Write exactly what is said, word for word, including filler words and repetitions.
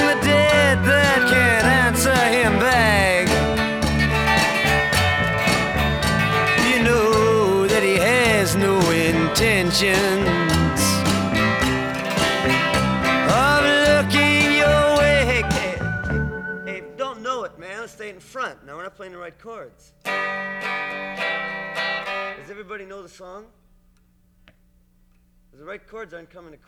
the dead that can't answer him back. You know that he has no intentions of looking your way. Hey, hey, hey, don't know it, man. Let's stay in front. Now we're not playing the right chords. Does everybody know the song? The right chords aren't coming across.